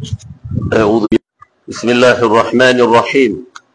بسم الله الرحمن الرحيم.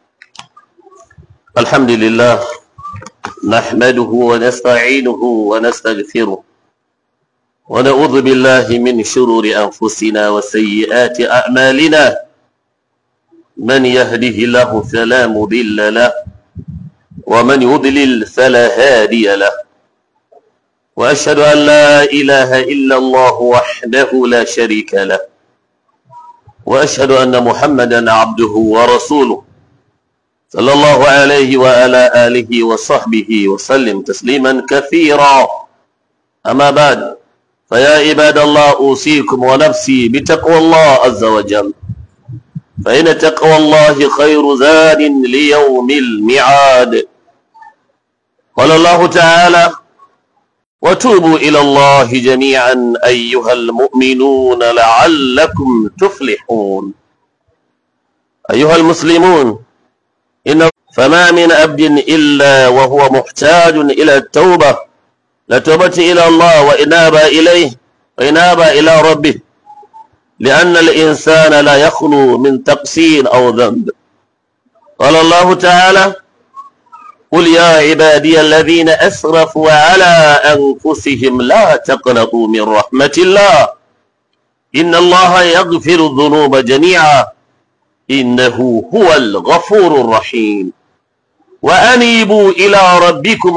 الحمد لله نحمده ونستعينه ونستغفره ونعوذ بالله من شرور أنفسنا وسيئات أعمالنا. من يهده الله فلا مضل له ومن يضلل فلا هادي له، وأشهد أن لا إله إلا الله وحده لا شريك له، وأشهد أن محمدا عبده ورسوله صلى الله عليه وعلى آله وصحبه وسلم تسليما كثيرا. أما بعد، فيا عباد الله أوصيكم ونفسي بتقوى الله عز وجل، فإن تقوى الله خير زاد ليوم الميعاد. قال الله تعالى: وتوبوا إلى الله جميعا أيها المؤمنون لعلكم تفلحون. أيها المسلمون، فما من عبد إلا وهو محتاج إلى التوبة، لتوبة إلى الله وإنابة إليه وإنابة إلى ربه، لأن الإنسان لا يخلو من تقصير أو ذنب. قال الله تعالى: قل يا عبادي الذين أسرفوا على أنفسهم لا تقنطوا من رحمة الله إن الله يغفر الذنوب جميعا إنه هو الغفور الرحيم. وأنيبوا إلى ربكم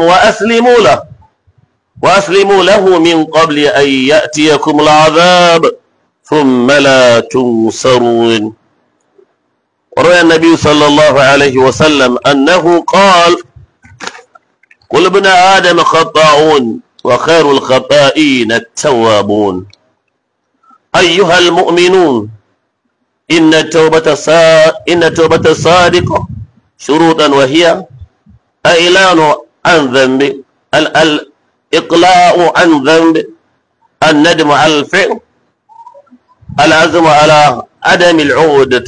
وأسلموا له من قبل أن يأتيكم العذاب ثم لا تنصرون. وروى النبي صلى الله عليه وسلم أنه قال: كل ابن آدم خطاؤون وخير الخطائين التوابون. أيها المؤمنون، إن التوبة الصادقة شروطا، وهي الإعلان عن ذنب، الإقلاع عن ذنب، الندم على الفعل، العزم على عدم العودة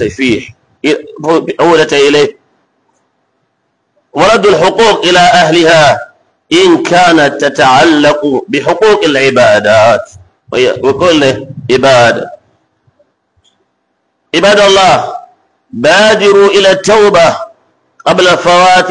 إليه، ورد الحقوق إلى أهلها إن كانت تتعلق بحقوق العبادات وكل عبادة. عباد الله، بادروا إلى التوبة قبل فوات،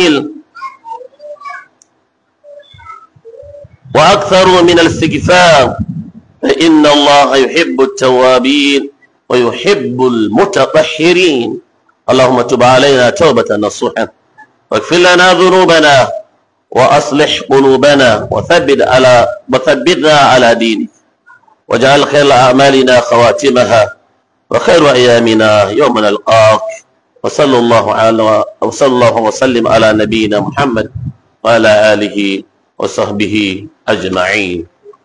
وأكثروا من الاستغفار، فإن الله يحب التوابين ويحب المتطهرين. اللهم تب علينا توبة نصوحا، واغفر لنا ذنوبنا، وأصلح قلوبنا، وثبتنا على دينك، واجعل خير أعمالنا خواتمها، وخير أيامنا يوم نلقاك. وصلى الله وسلم على نبينا محمد وعلى آله وصحبه أجمعين.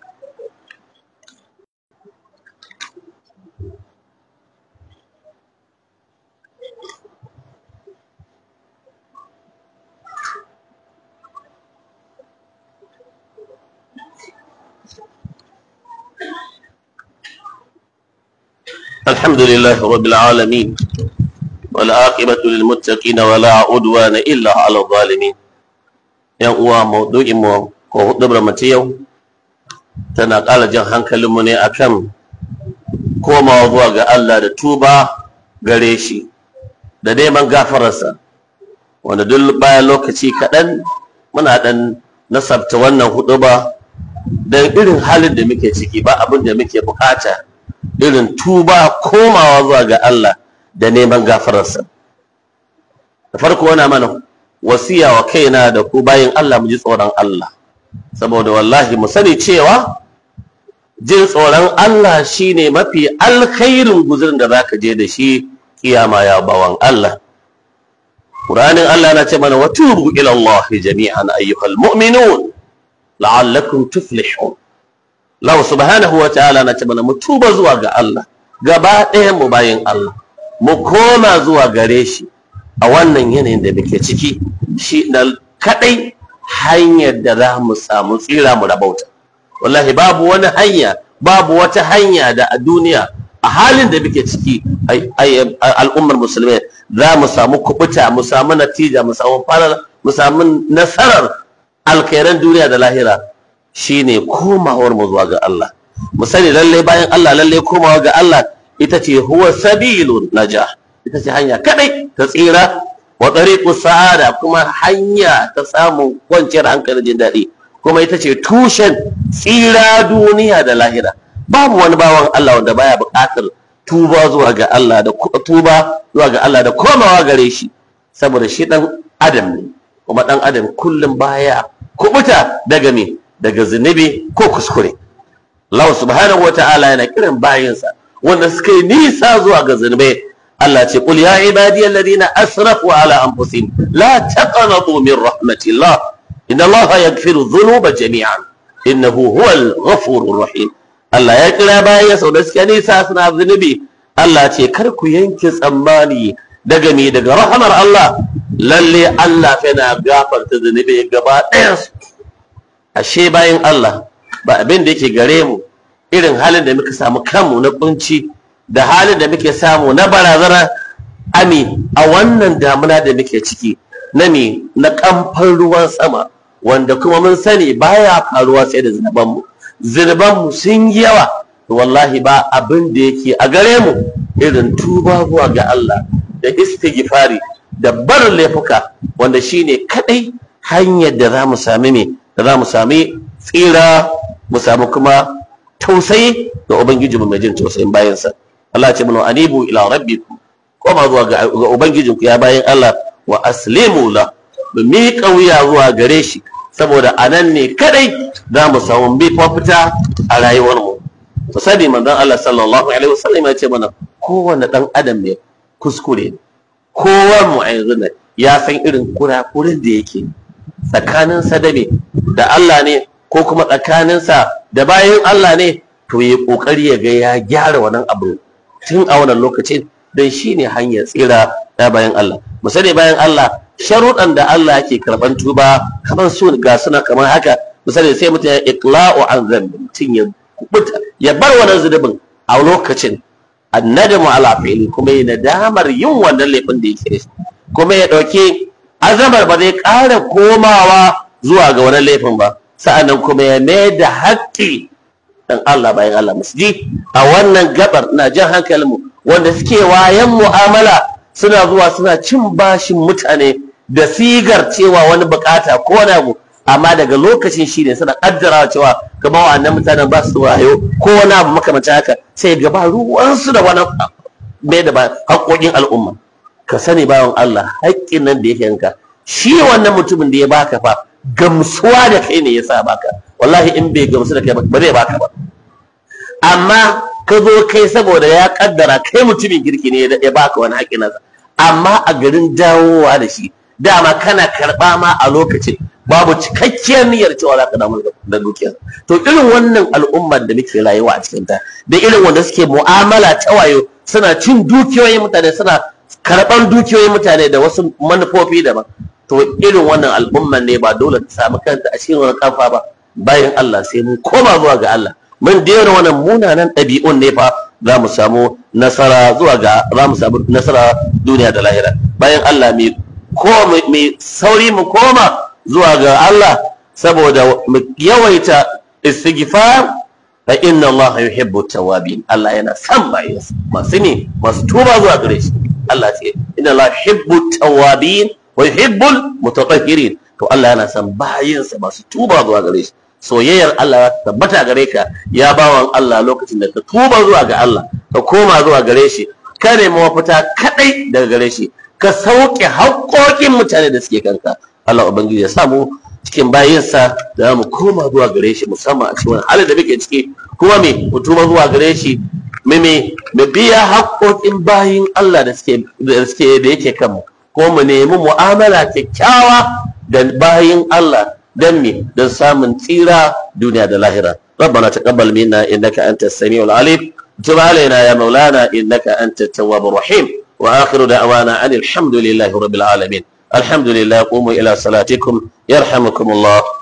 الحمد لله رب العالمين، والعاقبة للمتقين ولا عدوان إلا على الظالمين. ‘Yan uwa, maudu'inmu ko hudubar mace yau tana ƙara jan hankalinmu ne akan komawa zuwa ga Allah da tuba gare shi da neman gafararsa, wanda duk bayan lokaci kaɗan muna ɗan nasabta wannan huduba don irin halin da muke ciki. Ba abin da muke bukata irin tuba, komawa zuwa ga Allah da neman gafararsa. Da farko wana mana wasiya wa kaina da ku bayin Allah mu ji tsoron Allah, saboda wallahi mu sani cewa jin tsoron Allah shine mafi alkhairin guzurin da zaka je da shi kiyama ya bawan Allah. Qur'anin Allah na ce mana wa tubu ila Allah jami'an ayyuhal mu'minun la'allakum tuflihun. Allah subhanahu wa ta'ala na ce mana mu tuba zuwa ga Allah, gaba ɗayan mu bayin Allah mu koma zuwa gare shi a wannan yanayin da muke ciki. Shi na kadai hanyar da za mu samu tsira mu rabauta. Wallahi babu wata hanya da a duniya a halin da muke ciki al'ummar musulmai za mu samu kubuta, mu samu natija, mu samu falala, mu samu nasarar alkhairan duniya da lahira, shine komawar mu zuwa ga Allah. Mu sani lalle bayan Allah, lalle komawa ga Allah ita ce huwa sabilun najah, ita ce hanya kadai ta tsira, wa tariqus sa'ada kuma hanya ta samun kwanciyar hankali jin daɗi, kuma ita ce tushen tsira duniya da lahira. Babu wani bawan Allah wanda baya buƙatar tuba zuwa ga Allah da komawa gare shi, saboda shi dan adam ne, kuma dan adam kullum baya kubuta daga me, daga zunubi ko kuskure. Allah subhanahu wataala yana kiran bayinsa wanda suka yi nisa zuwa ga zunubai. Allah ce qul ya ibadiyal ladina asrafu ala anfusihim la taqnatu min rahmatillah inna Allah yaghfiru dhunuba jami'an innahu huwal ghafurur rahim. Allah ya kira bayinsa wanda suka nisa suna zunubi. Allah ce kar ku yanke tsammani daga me, daga rahmar Allah, lalle Allah yana gafarta zunubi gaba ɗayan su. Ashe bayin Allah, ba abin da yake gare mu irin halin da muka samu kanmu na kunci da halin da muke samu na barazana a wannan damuna da muke ciki na kamfan ruwan sama, wanda kuma mun sani baya faruwa sai da zunubanmu sun yi yawa. Wallahi ba abin da yake a gare mu irin tuba zuwa ga Allah da istighfari da barin laifuka, wanda shine kadai hanyar da za mu sami tsira, mu samu kuma tausayi ga ubangiji mai jin tausayin bayansa. Allah ce mana anibu ila rabbikum, koma zuwa ga ubangijinku ya bayan Allah, wa aslimu la, mu miƙa wuya zuwa gare shi, saboda anan ne kadai za mu samu mafita a rayuwar mu. to sani manzon Allah sallallahu alaihi wasallam ya ce mana kowanne dan adam ne kuskure, kowa mu a yanzu ya san irin kurakurin da yake tsakaninsa da Allah ne, ko kuma tsakaninsa da bayan Allah ne, to yi kokari ya ga ya gyara wannan abu tun a wannan lokacin, dan shine hanyar tsira da bayan Allah. Mu sani bayan Allah sharuɗan da Allah yake karban tuba kamar su ga suna kamar haka. Misali sai mutum ya iqla'u an zambi, mutum ya bar wannan zunubin a lokacin, annadamu ala fi'li, kuma ya nadamar yin wannan laifin da yake shi, kuma ya dauke azamar ba zai ƙara komawa zuwa ga wannan laifin ba, sa'annan kuma ya mai da haƙƙi dan Allah bayan Allah. Musji a wannan gabar ina jan hankalin mu wanda suke wayan mu'amala, suna zuwa suna cin bashin mutane da sigar cewa wani bukata ko wani abu, amma daga lokacin shi ne suna kaddarawa cewa kamar wannan mutanen ba su wayo ko wani abu makamancin haka, sai gaba ruwansu da wani mai da haƙoƙin al'umma. Ka sani bawan Allah haƙƙin nan da yake yanka, shi wannan mutumin da ya baka fa gamsuwa da kai ne yasa baka, wallahi in bai gamsu da kai ba zai baka ba. Amma ka zo kai saboda ya kaddara kai mutumin kirki ne ya baka wani haƙƙin nasa, amma a garin dawowa da shi dama kana karɓa ma a lokacin babu cikakkiyar niyyar cewa za ka damu da dukiyar. To irin wannan al'ummar da muke rayuwa a cikin ta, da irin wanda suke mu'amala ta wayo, suna cin dukiyoyin mutane, suna karɓar dukiyoyin mutane da wasu manufofi daban, to irin wannan al'ummar ne ba dole ta samu kanta a cikin wani kafa ba. Bayan Allah sai mun koma zuwa ga Allah, mun daina wannan munanan ɗabi'un ne fa za mu samu nasara duniya da lahira. Bayan Allah mai sauri mu koma zuwa ga Allah, saboda mu yawaita istighfar, fa inna Allah yuhibbu tawwabin. Allah yana son bayinsa masu tuba zuwa gare shi. Allah ce inna Allah yuhibbu tawwabin wa yuhibbul mutatahhirin. To Allah yana son bayinsa masu tuba zuwa gare shi. Soyayyar Allah ya tabbata gare ka ya bawan Allah lokacin da ka tuba zuwa ga Allah, ka koma zuwa gare shi, ka nemi mafita kadai daga gare shi, ka sauke haƙoƙin mutane da suke kanka. Allah ubangiji ya samu cikin bayinsa da mu koma zuwa gare shi, musamman a cikin halin da muke ciki, kuma mu tuba zuwa gare shi, mu biya haƙoƙin bayin Allah da yake kanmu, ko mu nemi mu'amala kyakkyawa da bayin Allah dan samun tsira duniya da lahira. ربنا تقبل منا إنك أنت السميع العليم، تب علينا يا مولانا إنك أنت التواب الرحيم، وآخر دعوانا أن الحمد لله رب العالمين. الحمد لله. قوموا إلى صلاتكم يرحمكم الله.